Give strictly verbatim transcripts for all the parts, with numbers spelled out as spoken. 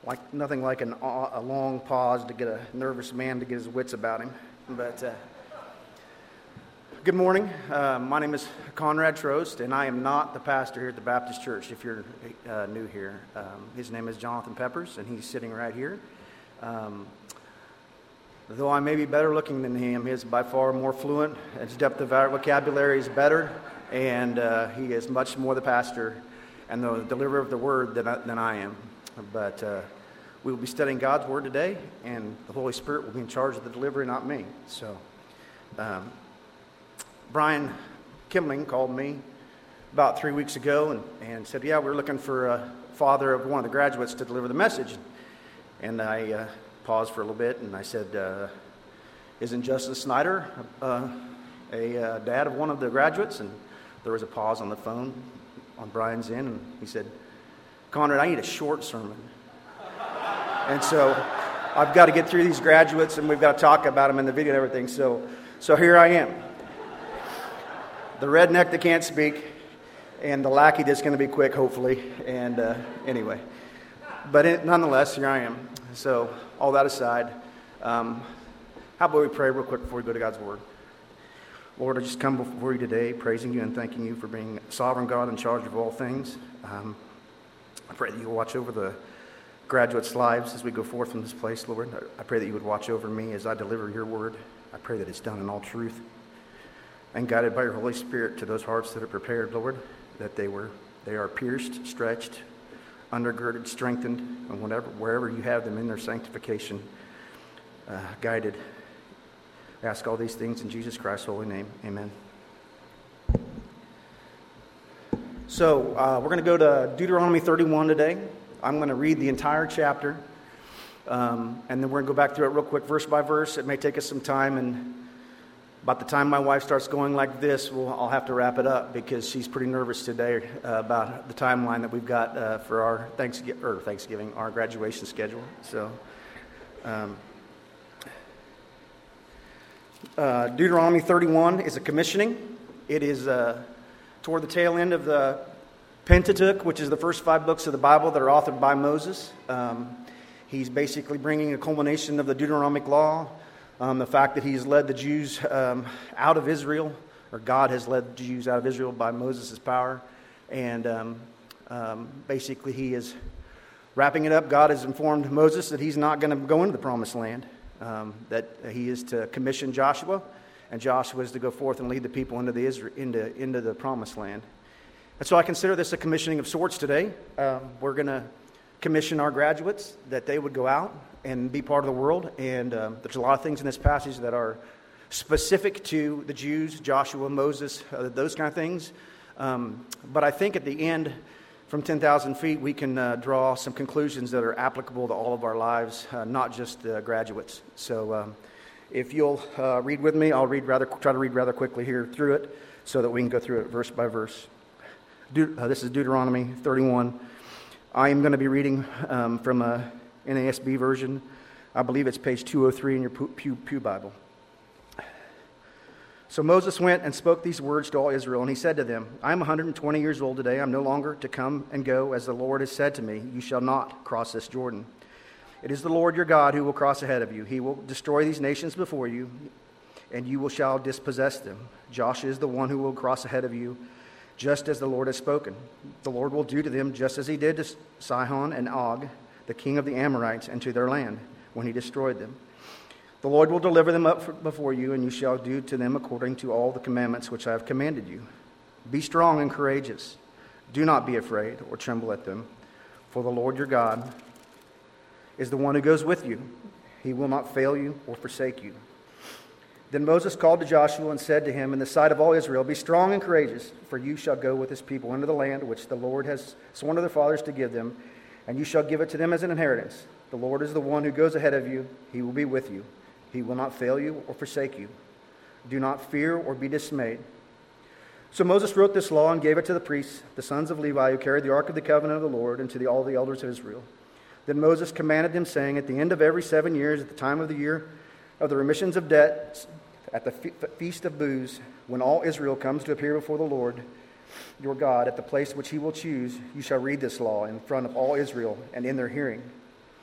Like nothing like an, a long pause to get a nervous man to get his wits about him. But uh, good morning. Uh, my name is Conrad Trost, and I am not the pastor here at the Baptist Church. If you're uh, new here, um, his name is Jonathan Peppers, and he's sitting right here. Um, though I may be better looking than him, he is by far more fluent. His depth of vocabulary is better, and uh, he is much more the pastor and the deliverer of the word than I, than I am. But uh, we will be studying God's Word today, and the Holy Spirit will be in charge of the delivery, not me. So, um, Brian Kimling called me about three weeks ago and, and said, yeah, we're looking for a father of one of the graduates to deliver the message. And I uh, paused for a little bit, and I said, uh, isn't Justice Snyder uh, a uh, dad of one of the graduates? And there was a pause on the phone on Brian's end, and he said, Conrad, I need a short sermon. And so I've got to get through these graduates, and we've got to talk about them in the video and everything. So so here I am. The redneck that can't speak, and the lackey that's going to be quick, hopefully. And uh, anyway. But it, nonetheless, here I am. So all that aside, um, how about we pray real quick before we go to God's Word? Lord, I just come before you today, praising you and thanking you for being sovereign God in charge of all things. Um, I pray that you will watch over the graduates' lives as we go forth from this place, Lord. I pray that you would watch over me as I deliver your word. I pray that it's done in all truth and guided by your Holy Spirit to those hearts that are prepared, Lord, that they were they are pierced, stretched, undergirded, strengthened, and whatever wherever you have them in their sanctification, uh, guided. I ask all these things in Jesus Christ's holy name. Amen. So uh, we're going to go to Deuteronomy thirty-one today. I'm going to read the entire chapter, um, and then we're going to go back through it real quick, verse by verse. It may take us some time, and about the time my wife starts going like this, we'll, I'll have to wrap it up because she's pretty nervous today uh, about the timeline that we've got uh, for our Thanksgiving, or Thanksgiving, our graduation schedule. So, um, uh, Deuteronomy thirty-one is a commissioning. It is uh, toward the tail end of the Pentateuch, which is the first five books of the Bible that are authored by Moses. Um, he's basically bringing a culmination of the Deuteronomic law, um, the fact that he's led the Jews um, out of Israel, or God has led the Jews out of Israel by Moses' power. And um, um, basically he is wrapping it up. God has informed Moses that he's not going to go into the promised land, um, that he is to commission Joshua, and Joshua is to go forth and lead the people into the Israel, into, into the promised land. And so I consider this a commissioning of sorts today. Uh, we're going to commission our graduates that they would go out and be part of the world. And uh, there's a lot of things in this passage that are specific to the Jews, Joshua, Moses, uh, those kind of things. Um, but I think at the end, from ten thousand feet, we can uh, draw some conclusions that are applicable to all of our lives, uh, not just uh, graduates. So um, if you'll uh, read with me, I'll read rather try to read rather quickly here through it so that we can go through it verse by verse. De- uh, this is Deuteronomy thirty-one. I am going to be reading um, from a N A S B version. I believe it's page two oh three in your Pew, Pew Bible. So Moses went and spoke these words to all Israel, and he said to them, I am one hundred twenty years old today. I am no longer to come and go as the Lord has said to me. You shall not cross this Jordan. It is the Lord your God who will cross ahead of you. He will destroy these nations before you, and you will shall dispossess them. Joshua is the one who will cross ahead of you, just as the Lord has spoken. The Lord will do to them just as he did to Sihon and Og, the king of the Amorites, and to their land, when he destroyed them. The Lord will deliver them up for, before you, and you shall do to them according to all the commandments which I have commanded you. Be strong and courageous. Do not be afraid or tremble at them, for the Lord your God is the one who goes with you. He will not fail you or forsake you. Then Moses called to Joshua and said to him in the sight of all Israel, Be strong and courageous, for you shall go with this people into the land which the Lord has sworn to their fathers to give them, and you shall give it to them as an inheritance. The Lord is the one who goes ahead of you. He will be with you. He will not fail you or forsake you. Do not fear or be dismayed. So Moses wrote this law and gave it to the priests, the sons of Levi, who carried the ark of the covenant of the Lord, and to the, all the elders of Israel. Then Moses commanded them, saying, At the end of every seven years, at the time of the year of the remissions of debts, at the feast of booths, when all Israel comes to appear before the Lord your God at the place which he will choose, you shall read this law in front of all Israel and in their hearing.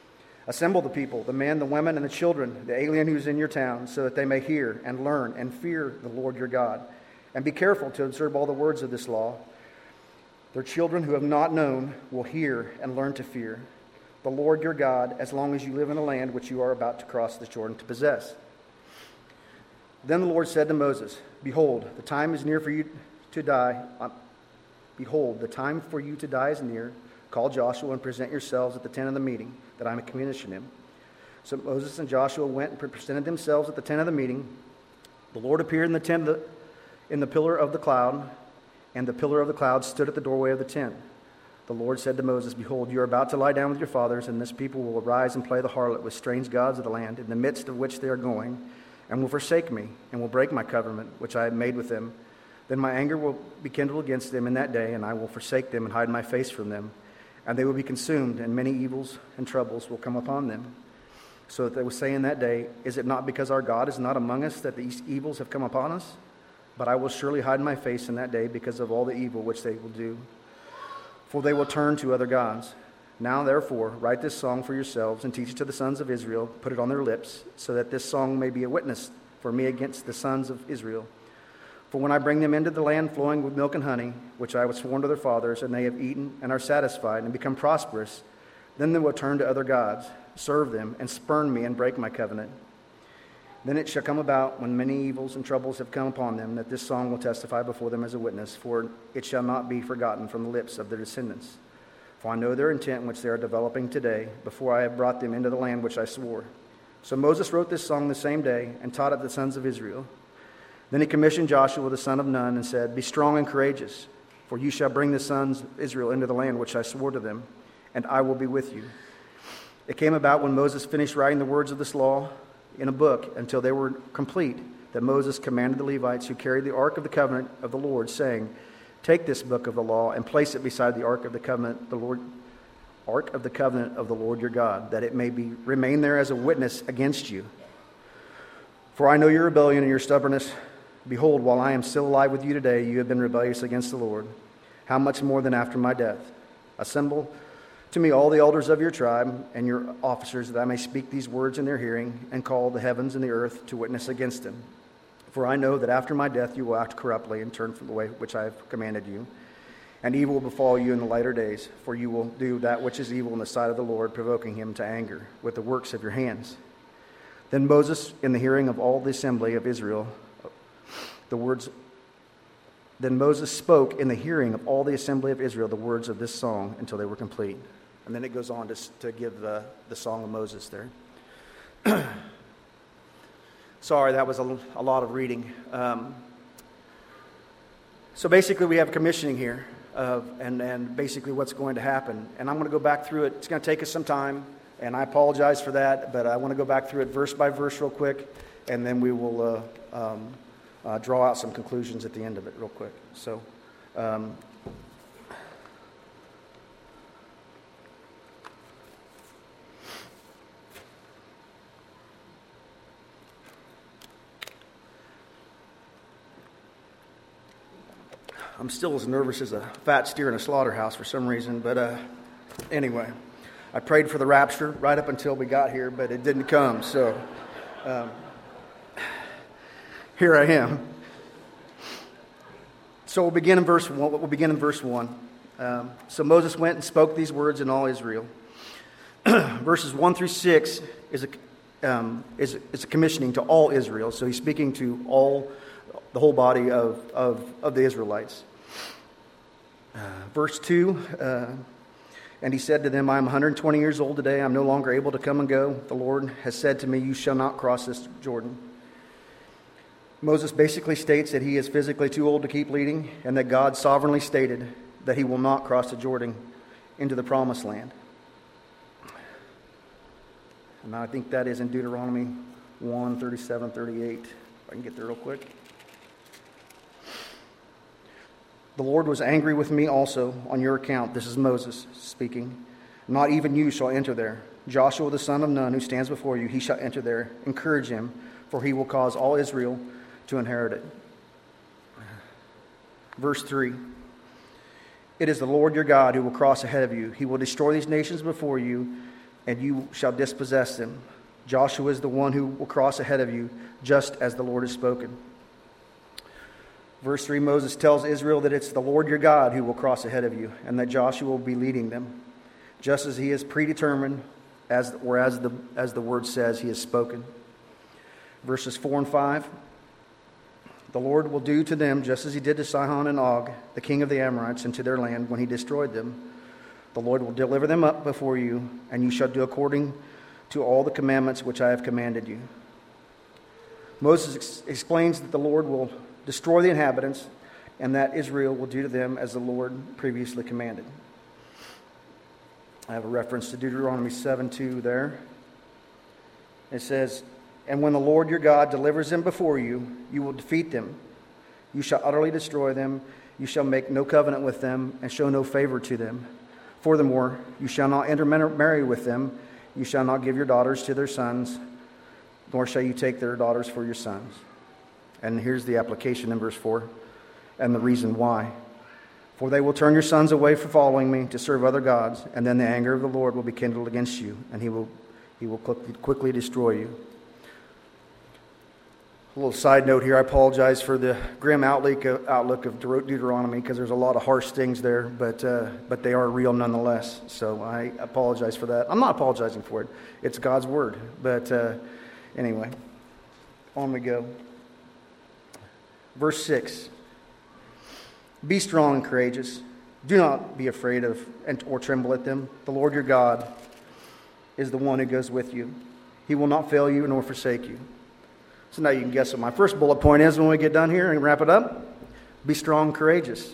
Assemble the people, the men, the women, and the children, the alien who is in your town, so that they may hear and learn and fear the Lord your God. And be careful to observe all the words of this law. Their children who have not known will hear and learn to fear the Lord your God as long as you live in the land which you are about to cross the Jordan to possess. Then the Lord said to Moses, Behold, the time is near for you to die. Behold, the time for you to die is near. Call Joshua and present yourselves at the tent of the meeting, that I may commission him. So Moses and Joshua went and presented themselves at the tent of the meeting. The Lord appeared in the tent of the, in the pillar of the cloud, and the pillar of the cloud stood at the doorway of the tent. The Lord said to Moses, Behold, you are about to lie down with your fathers, and this people will arise and play the harlot with strange gods of the land, in the midst of which they are going, and will forsake me, and will break my covenant, which I have made with them. Then my anger will be kindled against them in that day, and I will forsake them and hide my face from them. And they will be consumed, and many evils and troubles will come upon them. So that they will say in that day, Is it not because our God is not among us that these evils have come upon us? But I will surely hide my face in that day because of all the evil which they will do. For they will turn to other gods. Now therefore, write this song for yourselves and teach it to the sons of Israel. Put it on their lips, so that this song may be a witness for me against the sons of Israel. For when I bring them into the land flowing with milk and honey, which I was sworn to their fathers, and they have eaten and are satisfied and become prosperous, then they will turn to other gods, serve them, and spurn me and break my covenant. Then it shall come about, when many evils and troubles have come upon them, that this song will testify before them as a witness, for it shall not be forgotten from the lips of their descendants. For I know their intent which they are developing today, before I have brought them into the land which I swore. So Moses wrote this song the same day, and taught it the sons of Israel. Then he commissioned Joshua the son of Nun, and said, Be strong and courageous, for you shall bring the sons of Israel into the land which I swore to them, and I will be with you. It came about when Moses finished writing the words of this law in a book until they were complete, that Moses commanded the Levites who carried the ark of the covenant of the Lord, saying, Take this book of the law and place it beside the ark of the covenant, the Lord, ark of the covenant of the Lord your God, that it may be remain there as a witness against you. For I know your rebellion and your stubbornness. Behold, while I am still alive with you today, you have been rebellious against the Lord. How much more than after my death? Assemble to me all the elders of your tribe and your officers, that I may speak these words in their hearing, and call the heavens and the earth to witness against them. For I know that after my death you will act corruptly and turn from the way which I have commanded you. And evil will befall you in the latter days, for you will do that which is evil in the sight of the Lord, provoking him to anger with the works of your hands. Then Moses, in the hearing of all the assembly of Israel, the words, then Moses spoke in the hearing of all the assembly of Israel the words of this song until they were complete. And then it goes on to, to give the, the song of Moses there. Sorry, that was a, a lot of reading. Um, so basically we have commissioning here, of, and, and basically what's going to happen. And I'm going to go back through it. It's going to take us some time, and I apologize for that, but I want to go back through it verse by verse real quick, and then we will uh, um, uh, draw out some conclusions at the end of it real quick. So, um, I'm still as nervous as a fat steer in a slaughterhouse for some reason, but uh, anyway, I prayed for the rapture right up until we got here, but it didn't come, so um, here I am. So we'll begin in verse one. We'll begin in verse one. Um, so Moses went and spoke these words in all Israel. Verses one through six is a um, is is a commissioning to all Israel. So he's speaking to all, the whole body of of, of the Israelites. Uh, verse two, uh, and he said to them, I am one hundred twenty years old today. I am no longer able to come and go. The Lord has said to me, you shall not cross this Jordan. Moses basically states that he is physically too old to keep leading, and that God sovereignly stated that he will not cross the Jordan into the promised land. And I think that is in Deuteronomy one, thirty-seven, thirty-eight. If I can get there real quick. The Lord was angry with me also on your account. This is Moses speaking. Not even you shall enter there. Joshua the son of Nun, who stands before you, he shall enter there. Encourage him, for he will cause all Israel to inherit it. Verse three. It is the Lord your God who will cross ahead of you. He will destroy these nations before you, and you shall dispossess them. Joshua is the one who will cross ahead of you, just as the Lord has spoken. Verse three, Moses tells Israel that it's the Lord your God who will cross ahead of you, and that Joshua will be leading them, just as he has predetermined, as or as the as the word says he has spoken. Verses four and five, the Lord will do to them just as he did to Sihon and Og, the king of the Amorites, and to their land when he destroyed them. The Lord will deliver them up before you, and you shall do according to all the commandments which I have commanded you. Moses ex- explains that the Lord will destroy the inhabitants, and that Israel will do to them as the Lord previously commanded. I have a reference to Deuteronomy seven two there. It says, "And when the Lord your God delivers them before you, you will defeat them. You shall utterly destroy them. You shall make no covenant with them, and show no favor to them. Furthermore, you shall not intermarry with them. You shall not give your daughters to their sons, nor shall you take their daughters for your sons." And here's the application in verse four, and the reason why. "For they will turn your sons away from following me to serve other gods, and then the anger of the Lord will be kindled against you, and he will he will quickly destroy you." A little side note here, I apologize for the grim outlook of, outlook of Deuteronomy, because there's a lot of harsh things there, but uh, but they are real nonetheless. So I apologize for that. I'm not apologizing for it. It's God's word. But uh, anyway, on we go. Verse six. "Be strong and courageous. Do not be afraid of and or tremble at them. The Lord your God is the one who goes with you. He will not fail you nor forsake you." So now you can guess what my first bullet point is when we get done here and wrap it up. Be strong and courageous.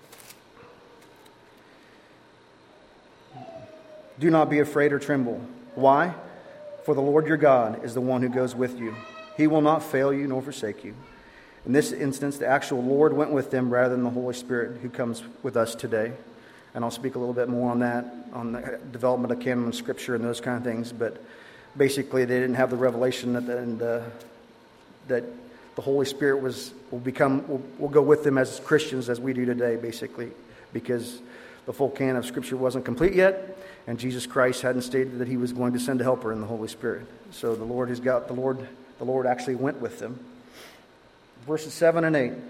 Do not be afraid or tremble. Why? For the Lord your God is the one who goes with you. He will not fail you nor forsake you. In this instance, the actual Lord went with them rather than the Holy Spirit who comes with us today. And I'll speak a little bit more on that, on the development of canon and Scripture and those kind of things. But basically, they didn't have the revelation that the, and, uh, that the Holy Spirit was will become will, will go with them as Christians as we do today, basically, because the full canon of Scripture wasn't complete yet, and Jesus Christ hadn't stated that he was going to send a helper in the Holy Spirit. So the Lord has got the Lord the Lord actually went with them. Verses seven and eight.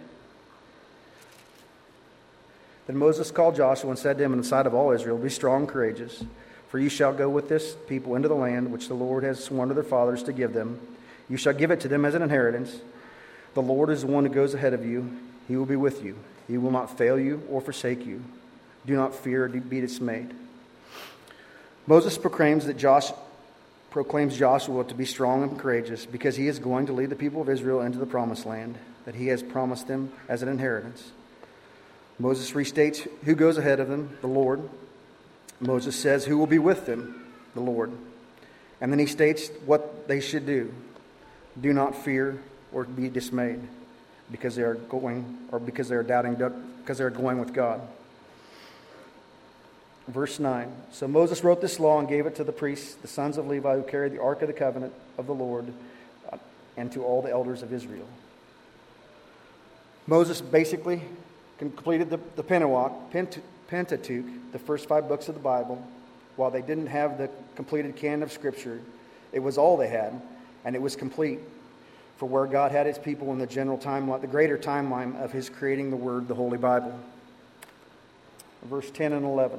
"Then Moses called Joshua and said to him in the sight of all Israel, Be strong and courageous, for you shall go with this people into the land which the Lord has sworn to their fathers to give them. You shall give it to them as an inheritance. The Lord is the one who goes ahead of you. He will be with you. He will not fail you or forsake you. Do not fear or be dismayed." Moses proclaims that Josh proclaims Joshua to be strong and courageous because he is going to lead the people of Israel into the promised land that he has promised them as an inheritance. Moses restates who goes ahead of them, the Lord. Moses says who will be with them, the Lord. And then he states what they should do. Do not fear or be dismayed because they are going or because they are doubting because they are going with God. Verse nine. "So Moses wrote this law and gave it to the priests, the sons of Levi, who carried the ark of the covenant of the Lord, and to all the elders of Israel." Moses basically completed the, the Pentateuch, the first five books of the Bible. While they didn't have the completed canon of Scripture, it was all they had, and it was complete for where God had his people in the general timeline, the greater timeline of his creating the Word, the Holy Bible. Verse ten and eleven.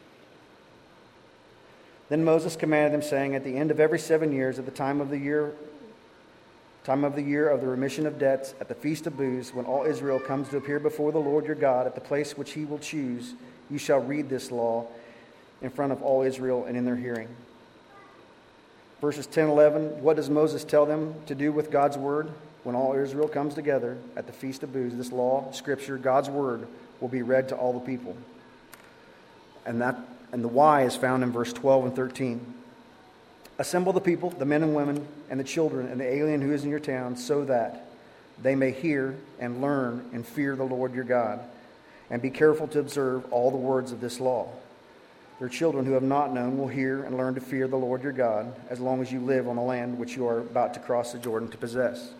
"Then Moses commanded them, saying, At the end of every seven years, at the time of the year, time of the year of the remission of debts, at the feast of booths, when all Israel comes to appear before the Lord your God at the place which he will choose, you shall read this law in front of all Israel and in their hearing." Verses ten and eleven, what does Moses tell them to do with God's word? When all Israel comes together at the feast of booths, this law, Scripture, God's word, will be read to all the people. And that and the why is found in verse twelve and thirteen. "Assemble the people, the men and women, and the children, and the alien who is in your town, so that they may hear and learn and fear the Lord your God, and be careful to observe all the words of this law. Their children who have not known will hear and learn to fear the Lord your God, as long as you live on the land which you are about to cross the Jordan to possess."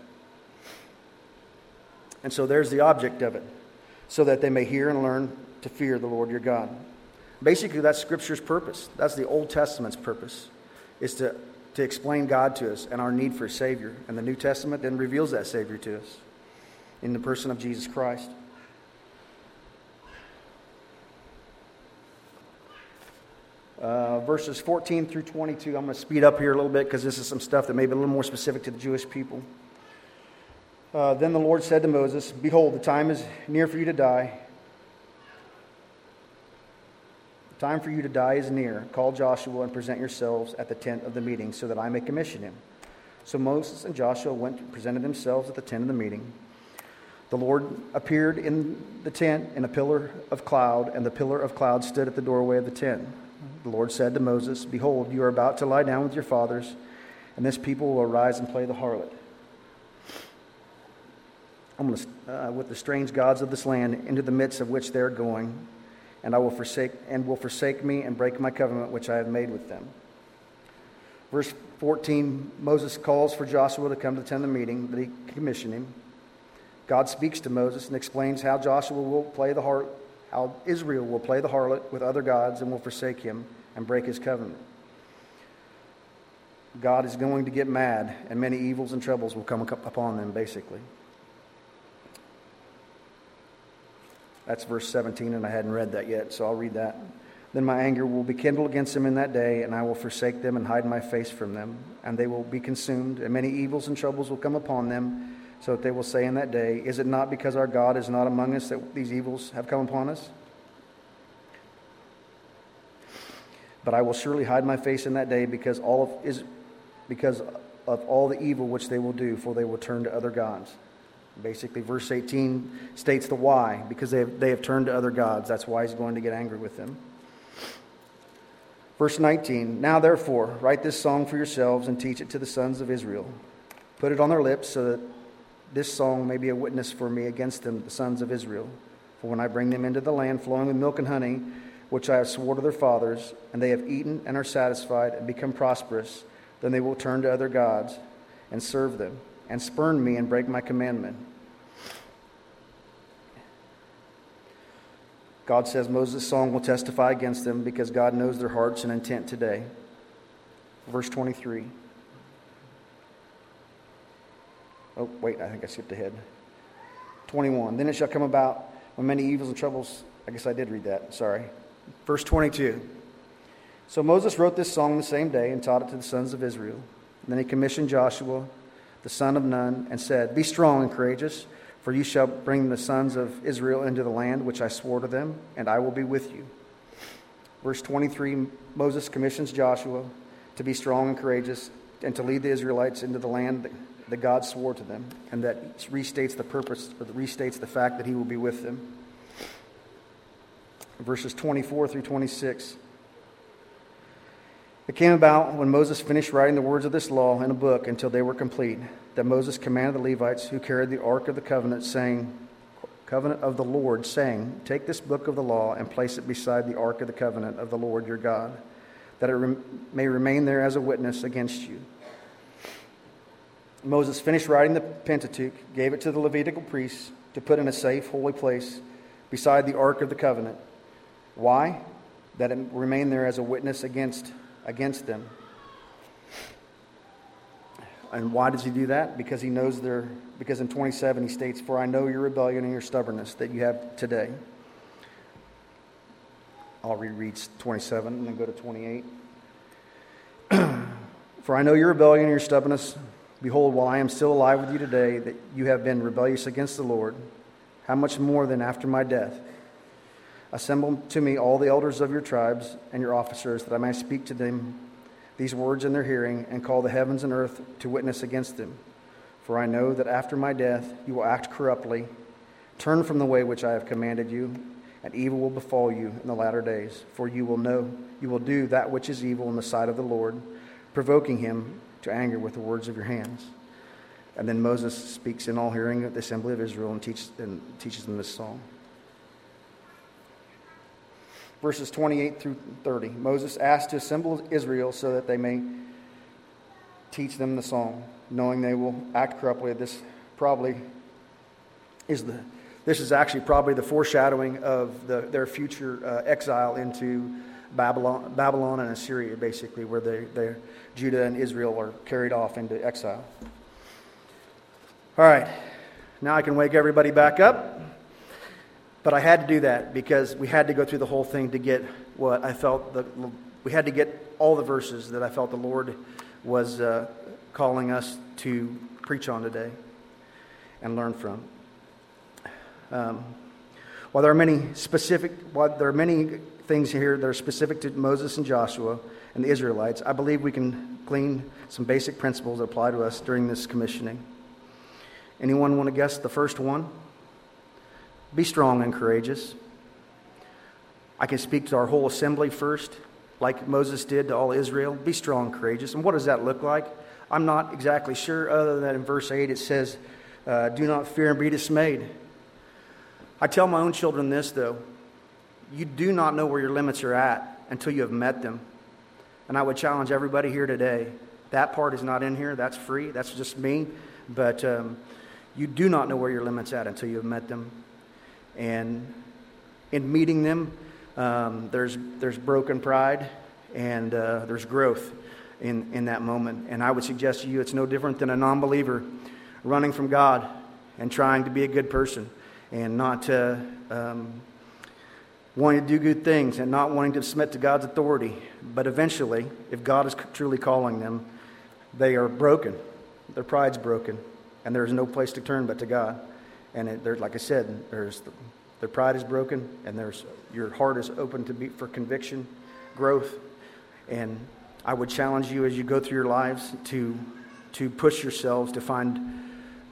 And so there's the object of it, so that they may hear and learn to fear the Lord your God. Basically, that's Scripture's purpose. That's the Old Testament's purpose. is to, to explain God to us and our need for a Savior. And the New Testament then reveals that Savior to us in the person of Jesus Christ. Uh, verses fourteen through twenty-two, I'm going to speed up here a little bit because this is some stuff that may be a little more specific to the Jewish people. Uh, then the Lord said to Moses, "Behold, the time is near for you to die. The time for you to die is near. Call Joshua and present yourselves at the tent of the meeting so that I may commission him." So Moses and Joshua went and presented themselves at the tent of the meeting. The Lord appeared in the tent in a pillar of cloud, and the pillar of cloud stood at the doorway of the tent. The Lord said to Moses, "Behold, you are about to lie down with your fathers, and this people will arise and play the harlot I'm going to, uh, with the strange gods of this land, into the midst of which they are going, and I will forsake and will forsake me and break my covenant which I have made with them." Verse fourteen, Moses calls for Joshua to come to the tent of the meeting that he can commission him. God speaks to Moses and explains how Joshua will play the harlot, how Israel will play the harlot with other gods and will forsake him and break his covenant. God is going to get mad, and many evils and troubles will come upon them, basically. That's verse seventeen, and I hadn't read that yet, so I'll read that. "Then my anger will be kindled against them in that day, and I will forsake them and hide my face from them, and they will be consumed, and many evils and troubles will come upon them, so that they will say in that day, 'Is it not because our God is not among us that these evils have come upon us?' But I will surely hide my face in that day because all of is because of all the evil which they will do, for they will turn to other gods." Basically, verse eighteen states the why, because they have, they have turned to other gods. That's why he's going to get angry with them. Verse nineteen, "Now therefore, write this song for yourselves and teach it to the sons of Israel. Put it on their lips so that this song may be a witness for me against them, the sons of Israel. For when I bring them into the land flowing with milk and honey, which I have sworn to their fathers, and they have eaten and are satisfied and become prosperous, then they will turn to other gods and serve them, and spurn me and break my commandment." God says Moses' song will testify against them because God knows their hearts and intent today. Verse twenty-three. Oh, wait, I think I skipped ahead. twenty-one. "Then it shall come about when many evils and troubles..." I guess I did read that, sorry. Verse twenty-two. "So Moses wrote this song the same day and taught it to the sons of Israel. And then he commissioned Joshua, the son of Nun, and said, 'Be strong and courageous, for you shall bring the sons of Israel into the land which I swore to them, and I will be with you.'" Verse twenty-three, Moses commissions Joshua to be strong and courageous and to lead the Israelites into the land that, that God swore to them, and that restates the purpose, or restates the fact that he will be with them. Verses twenty-four through twenty-six. "It came about when Moses finished writing the words of this law in a book until they were complete, that Moses commanded the Levites who carried the ark of the covenant, saying, covenant of the Lord, saying, 'Take this book of the law and place it beside the ark of the covenant of the Lord your God, that it rem- may remain there as a witness against you.' Moses finished writing the Pentateuch, gave it to the Levitical priests to put in a safe, holy place beside the ark of the covenant. Why? That it remain there as a witness against against them. And why does he do that? Because he knows their, because in twenty-seven he states, 'For I know your rebellion and your stubbornness that you have today.'" I'll reread twenty-seven and then go to twenty-eight. "For I know your rebellion and your stubbornness. Behold, while I am still alive with you today, that you have been rebellious against the Lord. How much more then after my death? Assemble to me all the elders of your tribes and your officers, that I may speak to them these words in their hearing, and call the heavens and earth to witness against them. For I know that after my death you will act corruptly. Turn from the way which I have commanded you, and evil will befall you in the latter days. For you will know, you will do that which is evil in the sight of the Lord, provoking him to anger with the words of your hands." And then Moses speaks in all hearing of the assembly of Israel and teaches, and teaches them this song. Verses twenty-eight through thirty. Moses asked to assemble Israel so that they may teach them the song, knowing they will act corruptly. This probably is the. This is actually probably the foreshadowing of the, their future uh, exile into Babylon, Babylon and Assyria, basically, where they, they, Judah and Israel are carried off into exile. All right, now I can wake everybody back up. But I had to do that because we had to go through the whole thing to get what I felt, the, we had to get all the verses that I felt the Lord was uh, calling us to preach on today and learn from. Um, while there are many specific, while there are many things here that are specific to Moses and Joshua and the Israelites, I believe we can glean some basic principles that apply to us during this commissioning. Anyone want to guess the first one? Be strong and courageous. I can speak to our whole assembly first, like Moses did to all Israel. Be strong and courageous. And what does that look like? I'm not exactly sure, other than in verse eight it says, uh, do not fear and be dismayed. I tell my own children this, though. You do not know where your limits are at until you have met them. And I would challenge everybody here today. That part is not in here. That's free. That's just me. But um, you do not know where your limits are at until you have met them. And in meeting them, um, there's there's broken pride and uh, there's growth in, in that moment. And I would suggest to you it's no different than a non-believer running from God and trying to be a good person and not uh, um, wanting to do good things and not wanting to submit to God's authority. But eventually, if God is truly calling them, they are broken. Their pride's broken, and there's no place to turn but to God. And it, there's, like I said, there's the, their pride is broken, and there's your heart is open to be for conviction, growth. And I would challenge you as you go through your lives to to push yourselves to find,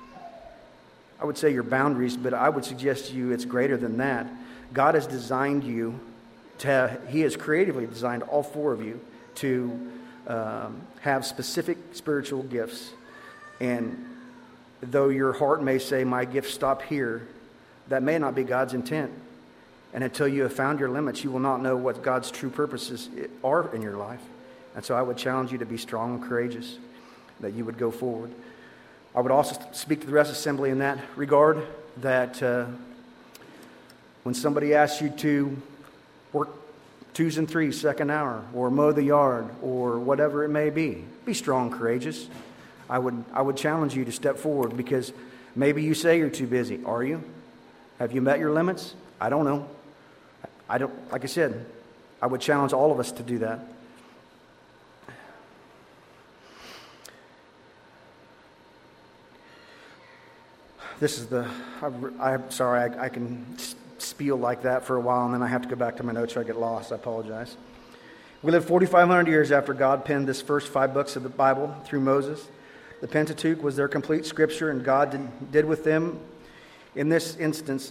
I would say, your boundaries, but I would suggest to you it's greater than that. God has designed you to, He has creatively designed all four of you to um, have specific spiritual gifts. And though your heart may say, my gifts stop here, that may not be God's intent. And until you have found your limits, you will not know what God's true purposes are in your life. And so I would challenge you to be strong and courageous, that you would go forward. I would also speak to the rest of the assembly in that regard, that uh, when somebody asks you to work twos and threes second hour, or mow the yard, or whatever it may be, be strong, courageous. I would I would challenge you to step forward, because maybe you say you're too busy. Are you? Have you met your limits? I don't know. I don't. Like I said, I would challenge all of us to do that. This is the. I, I'm sorry. I, I can spiel like that for a while, and then I have to go back to my notes or I get lost. I apologize. We live forty-five hundred years after God penned this first five books of the Bible through Moses. The Pentateuch was their complete scripture, and God did, did with them in this instance,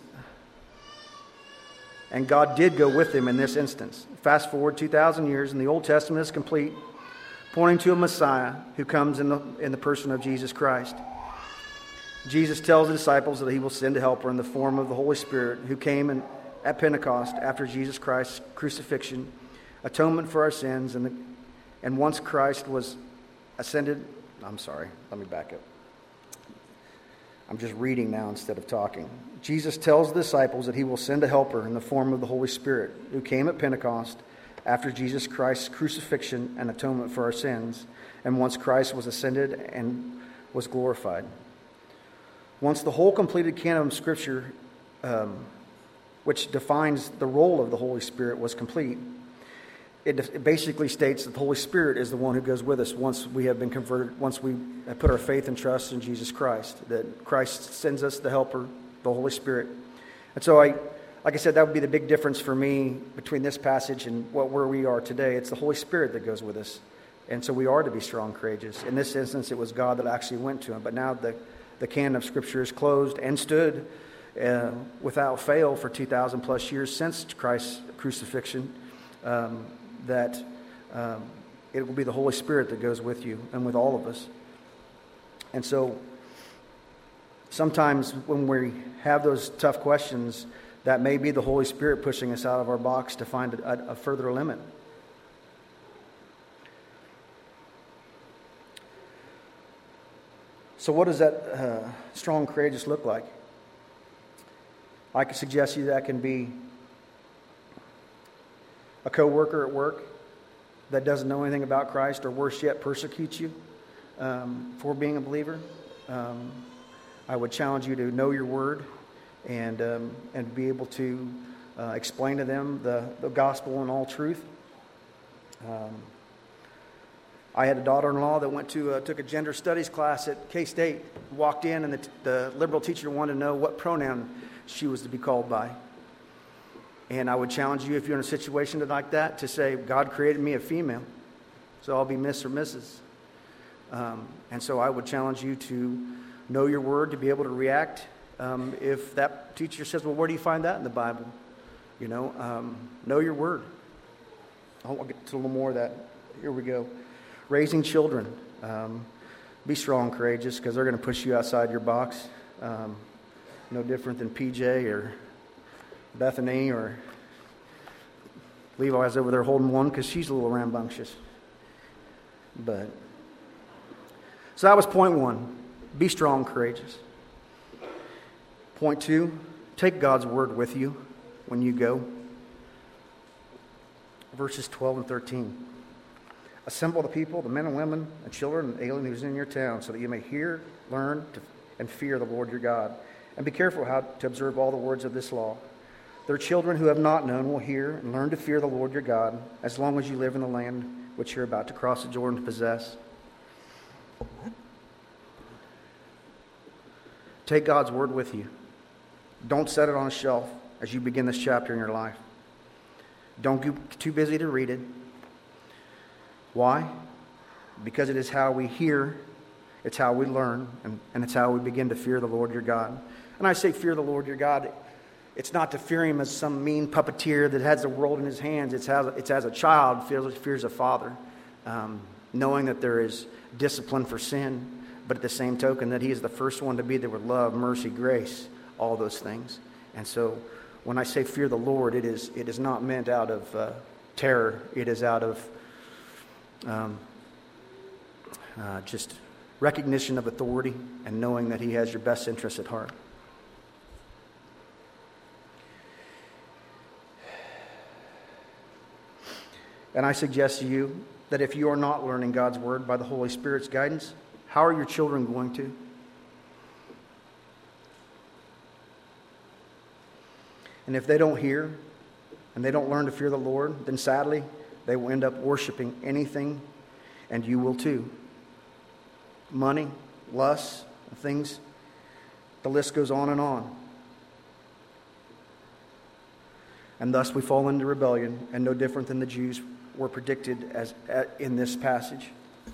and God did go with them in this instance. Fast forward two thousand years, and the Old Testament is complete, pointing to a Messiah who comes in the, in the person of Jesus Christ. Jesus tells the disciples that He will send a helper in the form of the Holy Spirit, who came in, at Pentecost after Jesus Christ's crucifixion, atonement for our sins, and, the, and once Christ was ascended... I'm sorry, let me back up. I'm just reading now instead of talking. Jesus tells the disciples that He will send a helper in the form of the Holy Spirit, who came at Pentecost after Jesus Christ's crucifixion and atonement for our sins, and once Christ was ascended and was glorified. Once the whole completed canon of Scripture, um, which defines the role of the Holy Spirit, was complete, it, it basically states that the Holy Spirit is the one who goes with us once we have been converted, once we have put our faith and trust in Jesus Christ, that Christ sends us the helper, the Holy Spirit. And so, I, like I said, that would be the big difference for me between this passage and what where we are today. It's the Holy Spirit that goes with us. And so we are to be strong, courageous. In this instance, it was God that actually went to Him. But now the The canon of Scripture is closed and stood uh, without fail for two thousand plus years since Christ's crucifixion, um, that um, it will be the Holy Spirit that goes with you and with all of us. And so sometimes when we have those tough questions, that may be the Holy Spirit pushing us out of our box to find a, a further limit. So what does that uh, strong, courageous look like? I could suggest to you that can be a coworker at work that doesn't know anything about Christ, or worse yet, persecutes you um, for being a believer, um, I would challenge you to know your word and um, and be able to uh, explain to them the, the gospel in all truth. Um, I had a daughter-in-law that went to uh, took a gender studies class at K-State. Walked in, and the, the liberal teacher wanted to know what pronoun she was to be called by. And I would challenge you, if you're in a situation like that, to say, God created me a female, so I'll be Miss or Missus Um, and so I would challenge you to know your word, to be able to react. Um, if that teacher says, well, where do you find that in the Bible? You know, um, know your word. I'll get to a little more of that. Here we go. Raising children. Um, be strong, courageous, because they're going to push you outside your box. Um, no different than P J or Bethany or Levi's over there holding one because she's a little rambunctious. But so that was point one. Be strong, courageous. Point two, take God's word with you when you go. Verses twelve and thirteen. Assemble the people, the men and women, and children, and alien who's in your town, so that you may hear, learn, to, and fear the Lord your God. And be careful how to observe all the words of this law. Their children who have not known will hear and learn to fear the Lord your God, as long as you live in the land which you're about to cross the Jordan to possess. Take God's word with you. Don't set it on a shelf as you begin this chapter in your life. Don't get too busy to read it. Why? Because it is how we hear, it's how we learn, and, and it's how we begin to fear the Lord your God. And I say fear the Lord your God, it's not to fear him as some mean puppeteer that has the world in his hands. It's as, it's as a child fears, fears a father, um, knowing that there is discipline for sin, but at the same token that he is the first one to be there with love, mercy, grace, all those things. And so when I say fear the Lord, it is it is not meant out of uh, terror. It is out of um, uh, just recognition of authority and knowing that he has your best interests at heart. And I suggest to you that if you are not learning God's word by the Holy Spirit's guidance, how are your children going to? And if they don't hear and they don't learn to fear the Lord, then sadly, they will end up worshiping anything, and you will too. Money, lust, things, the list goes on and on. And thus we fall into rebellion, and no different than the Jews were predicted as in this passage.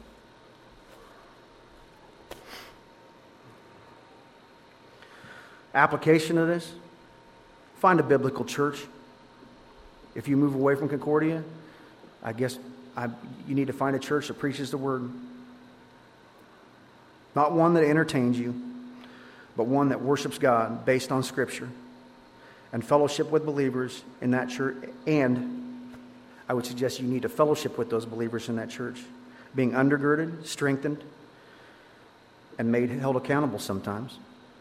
Application of this: find a biblical church. If you move away from Concordia, I guess I, you need to find a church that preaches the word. Not one that entertains you, but one that worships God based on Scripture, and fellowship with believers in that church. And I would suggest you need to fellowship with those believers in that church, being undergirded, strengthened, and made held accountable sometimes.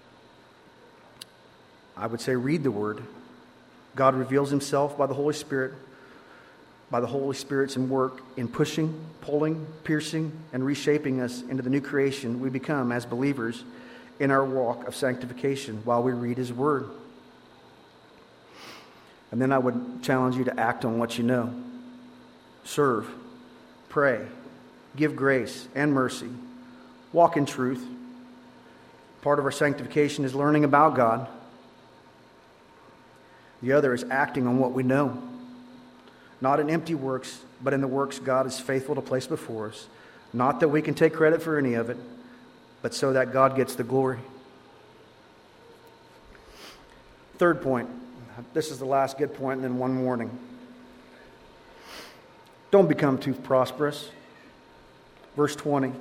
I would say read the Word. God reveals himself by the Holy Spirit, by the Holy Spirit's work in pushing, pulling, piercing, and reshaping us into the new creation we become as believers in our walk of sanctification while we read his Word. And then I would challenge you to act on what you know. Serve, pray, give grace and mercy, walk in truth. Part of our sanctification is learning about God. The other is acting on what we know. Not in empty works, but in the works God is faithful to place before us. Not that we can take credit for any of it, but so that God gets the glory. Third point. This is the last good point, and then one warning. Don't become too prosperous. Verse twenty.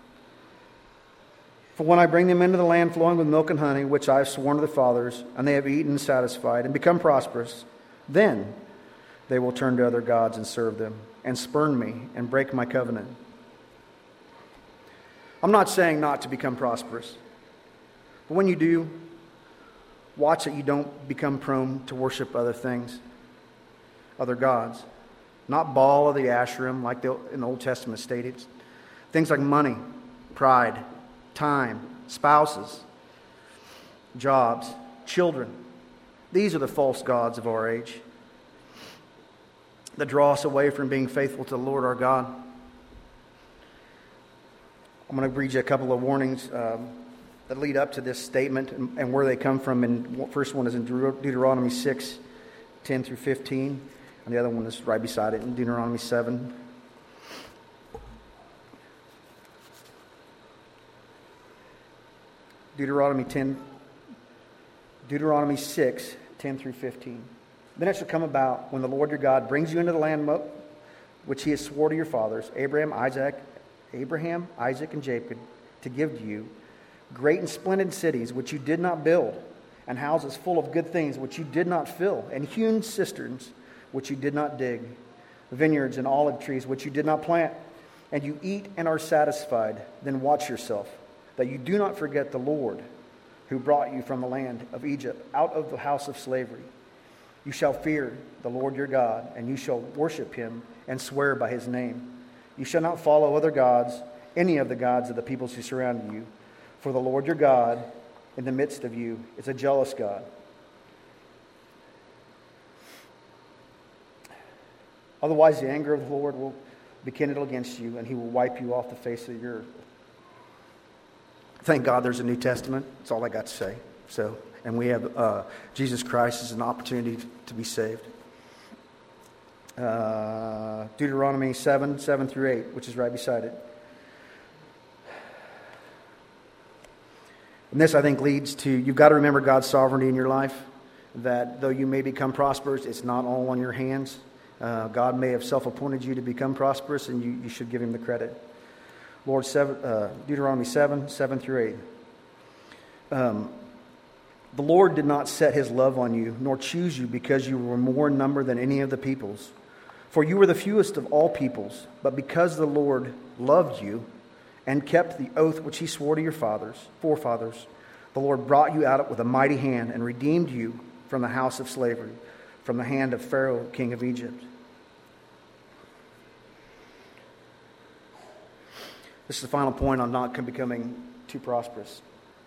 For when I bring them into the land flowing with milk and honey, which I have sworn to the fathers, and they have eaten and satisfied, and become prosperous, then they will turn to other gods and serve them, and spurn me, and break my covenant. I'm not saying not to become prosperous. But when you do, watch that you don't become prone to worship other things, other gods. not Baal or the Asherim like the, in the Old Testament stated. Things like money, pride, time, spouses, jobs, children. These are the false gods of our age that draw us away from being faithful to the Lord our God. I'm going to read you a couple of warnings um, that lead up to this statement and, and where they come from. And the first one is in Deuteronomy six, ten through fifteen. And the other one is right beside it in Deuteronomy seven. Deuteronomy ten, Deuteronomy six, ten through fifteen. Then it shall come about when the Lord your God brings you into the land which he has swore to your fathers, Abraham, Isaac, Abraham, Isaac, and Jacob, to give to you, great and splendid cities which you did not build, and houses full of good things which you did not fill, and hewn cisterns which you did not dig, vineyards and olive trees which you did not plant, and you eat and are satisfied. Then watch yourself, that you do not forget the Lord, who brought you from the land of Egypt, out of the house of slavery. You shall fear the Lord your God, and you shall worship him and swear by his name. You shall not follow other gods, any of the gods of the peoples who surround you, for the Lord your God in the midst of you is a jealous God. Otherwise, the anger of the Lord will be kindled against you, and he will wipe you off the face of the earth. Thank God there's a New Testament. That's all I got to say. So, and we have uh, Jesus Christ as an opportunity to be saved. Uh, Deuteronomy seven, seven through eight, which is right beside it. And this, I think, leads to, you've got to remember God's sovereignty in your life, that though you may become prosperous, it's not all on your hands. Uh, God may have self-appointed you to become prosperous, and you, you should give him the credit. Lord, seven, uh, Deuteronomy seven, seven through eight. Um, the Lord did not set his love on you, nor choose you because you were more in number than any of the peoples. For you were the fewest of all peoples, but because the Lord loved you and kept the oath which he swore to your fathers, forefathers, the Lord brought you out with a mighty hand and redeemed you from the house of slavery, from the hand of Pharaoh, king of Egypt. This is the final point on not becoming too prosperous.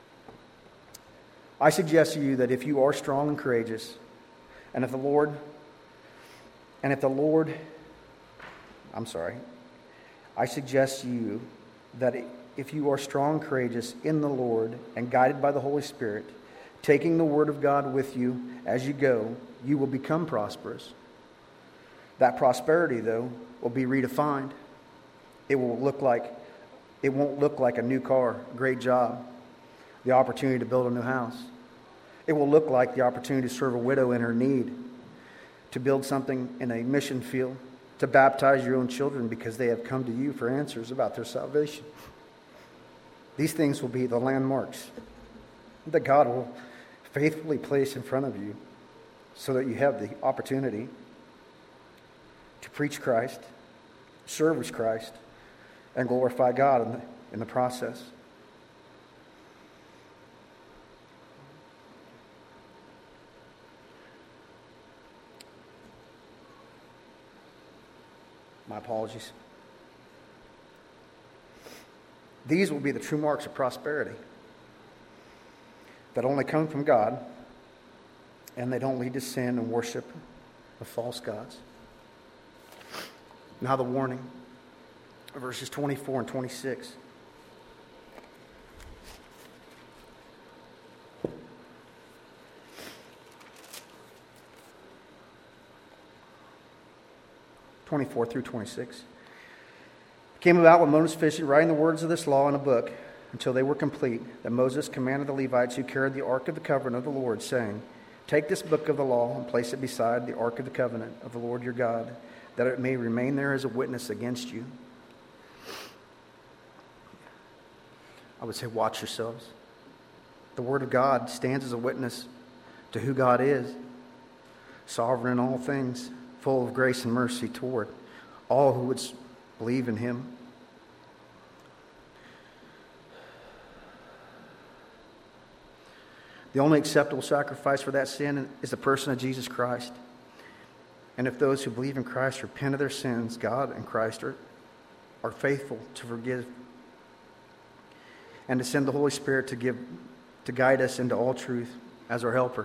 I suggest to you that if you are strong and courageous, and if the Lord, and if the Lord, I'm sorry, I suggest to you that if you are strong and courageous in the Lord and guided by the Holy Spirit, taking the Word of God with you as you go, you will become prosperous. That prosperity, though, will be redefined. It will look like, it won't look like a new car, great job, the opportunity to build a new house. It will look like the opportunity to serve a widow in her need, to build something in a mission field, to baptize your own children because they have come to you for answers about their salvation. These things will be the landmarks that God will faithfully place in front of you so that you have the opportunity to preach Christ, service Christ, and glorify God in the, in the process. My apologies. These will be the true marks of prosperity that only come from God, and they don't lead to sin and worship of false gods. Now the warning, verses twenty-four and twenty-six. twenty-four through twenty-six. It came about when Moses finished writing the words of this law in a book until they were complete, that Moses commanded the Levites who carried the ark of the covenant of the Lord, saying, "Take this book of the law and place it beside the ark of the covenant of the Lord your God, that it may remain there as a witness against you." I would say, watch yourselves. The Word of God stands as a witness to who God is, sovereign in all things, full of grace and mercy toward all who would believe in him. The only acceptable sacrifice for that sin is the person of Jesus Christ. And if those who believe in Christ repent of their sins, God and Christ are, are faithful to forgive and to send the Holy Spirit to give to guide us into all truth as our helper.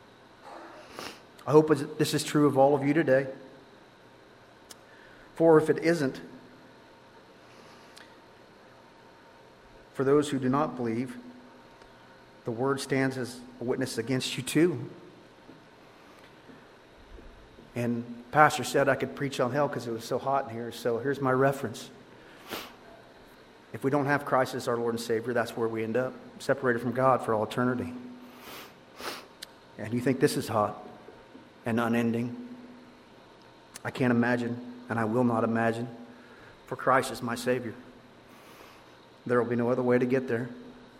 I hope this is true of all of you today. For if it isn't, for those who do not believe, the word stands as a witness against you too. And Pastor said I could preach on hell because it was so hot in here. So here's my reference. If we don't have Christ as our Lord and Savior, that's where we end up, separated from God for all eternity. And you think this is hot and unending? I can't imagine, and I will not imagine, for Christ is my Savior. There will be no other way to get there.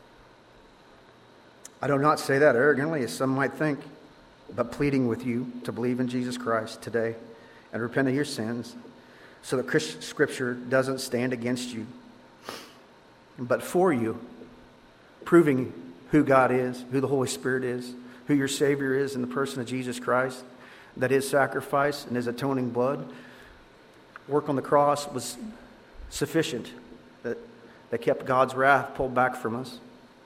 I do not say that arrogantly, as some might think, but pleading with you to believe in Jesus Christ today and repent of your sins so that Scripture doesn't stand against you, but for you, proving who God is, who the Holy Spirit is, who your Savior is in the person of Jesus Christ, that His sacrifice and His atoning blood, work on the cross was sufficient, that, that kept God's wrath pulled back from us.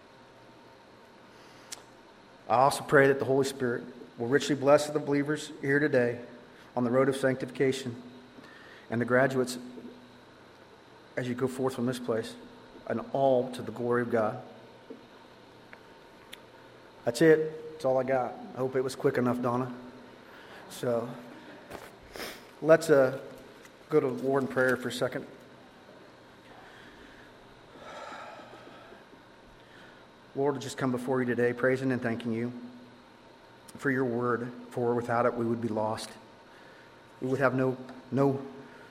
I also pray that the Holy Spirit will richly bless the believers here today on the road of sanctification and the graduates as you go forth from this place, and all to the glory of God. That's it. That's all I got. I hope it was quick enough, Donna. So let's uh, go to the Lord in prayer for a second. Lord, I just come before you today, praising and thanking you for your word, for without it we would be lost. We would have no, no,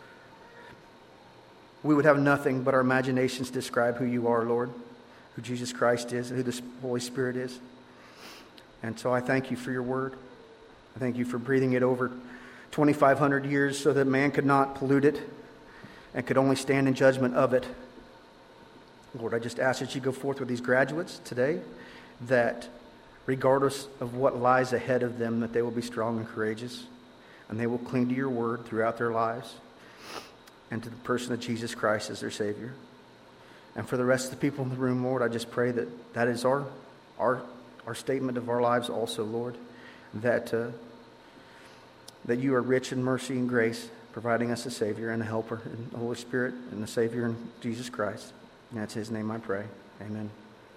we would have nothing but our imaginations to describe who you are, Lord, who Jesus Christ is, and who the Holy Spirit is. And so I thank you for your word. I thank you for breathing it over twenty-five hundred years so that man could not pollute it and could only stand in judgment of it. Lord, I just ask that you go forth with these graduates today, that regardless of what lies ahead of them, that they will be strong and courageous, and they will cling to your word throughout their lives and to the person of Jesus Christ as their Savior. And for the rest of the people in the room, Lord, I just pray that that is our our, our statement of our lives also, Lord, that, uh, that you are rich in mercy and grace, providing us a Savior and a helper in the Holy Spirit and the Savior in Jesus Christ. And that's His name I pray. Amen.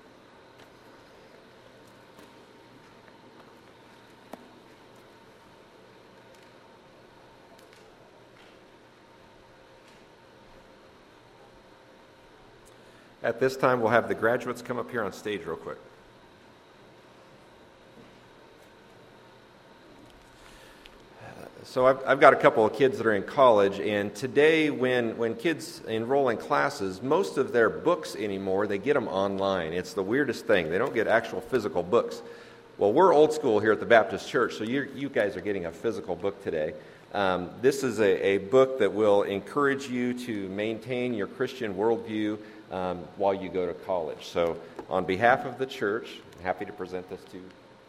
At this time, we'll have the graduates come up here on stage real quick. So I've, I've got a couple of kids that are in college, and today when, when kids enroll in classes, most of their books anymore, they get them online. It's the weirdest thing. They don't get actual physical books. Well, we're old school here at the Baptist Church, so you you guys are getting a physical book today. Um, this is a, a book that will encourage you to maintain your Christian worldview um, while you go to college. So on behalf of the church, I'm happy to present this to you.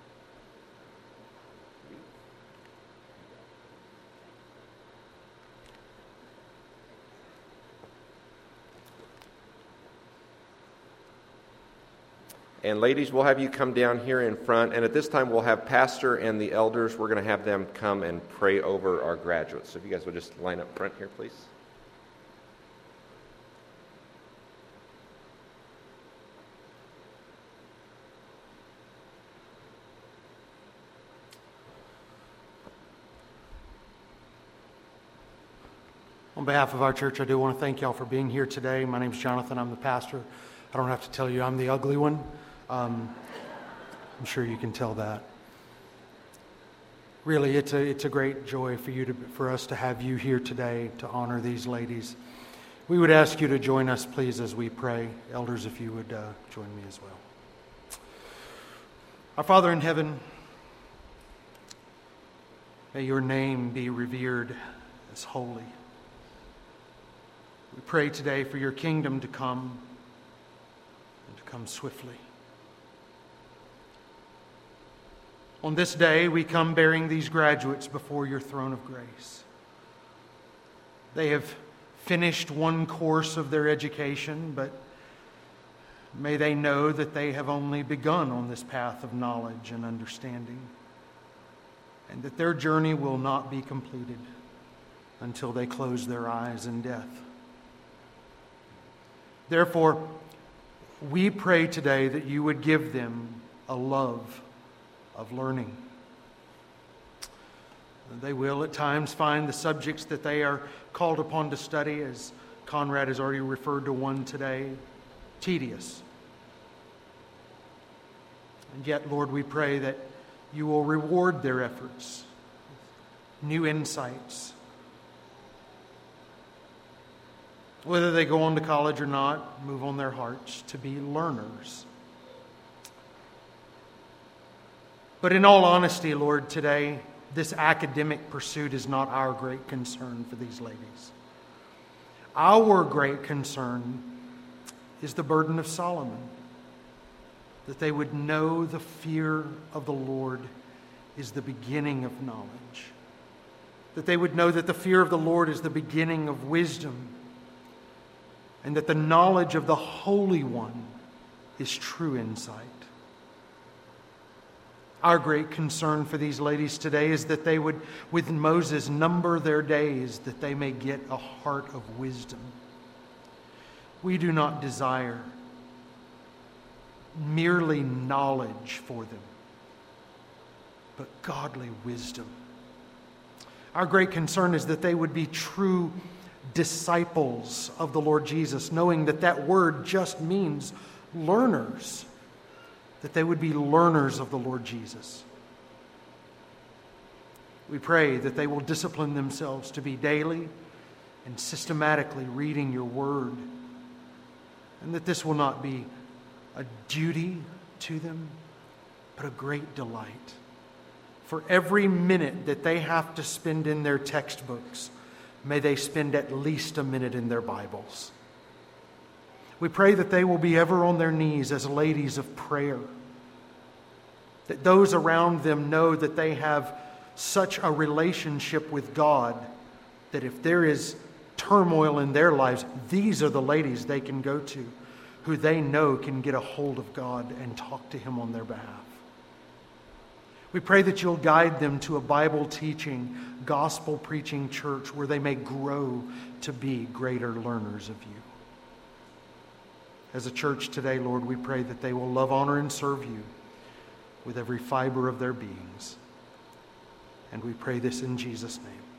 And ladies, we'll have you come down here in front. And at this time, we'll have Pastor and the elders. We're going to have them come and pray over our graduates. So if you guys will just line up front here, please. On behalf of our church, I do want to thank y'all for being here today. My name is Jonathan. I'm the pastor. I don't have to tell you I'm the ugly one. Um, I'm sure you can tell that. Really, it's a it's a great joy for you to for us to have you here today to honor these ladies. We would ask you to join us, please, as we pray. Elders, if you would uh, join me as well. Our Father in heaven, may your name be revered as holy. We pray today for your kingdom to come and to come swiftly. On this day, we come bearing these graduates before your throne of grace. They have finished one course of their education, but may they know that they have only begun on this path of knowledge and understanding, and that their journey will not be completed until they close their eyes in death. Therefore, we pray today that you would give them a love of learning. They will at times find the subjects that they are called upon to study, as Conrad has already referred to one today, tedious. And yet, Lord, we pray that you will reward their efforts, new insights. Whether they go on to college or not, move on their hearts to be learners. But in all honesty, Lord, today, this academic pursuit is not our great concern for these ladies. Our great concern is the burden of Solomon, that they would know the fear of the Lord is the beginning of knowledge, that they would know that the fear of the Lord is the beginning of wisdom, and that the knowledge of the Holy One is true insight. Our great concern for these ladies today is that they would, with Moses, number their days that they may get a heart of wisdom. We do not desire merely knowledge for them, but godly wisdom. Our great concern is that they would be true disciples of the Lord Jesus, knowing that that word just means learners, that they would be learners of the Lord Jesus. We pray that they will discipline themselves to be daily and systematically reading your word, and that this will not be a duty to them, but a great delight. For every minute that they have to spend in their textbooks, may they spend at least a minute in their Bibles. We pray that they will be ever on their knees as ladies of prayer, that those around them know that they have such a relationship with God that if there is turmoil in their lives, these are the ladies they can go to, who they know can get a hold of God and talk to Him on their behalf. We pray that you'll guide them to a Bible-teaching, gospel-preaching church where they may grow to be greater learners of you. As a church today, Lord, we pray that they will love, honor, and serve you with every fiber of their beings. And we pray this in Jesus' name.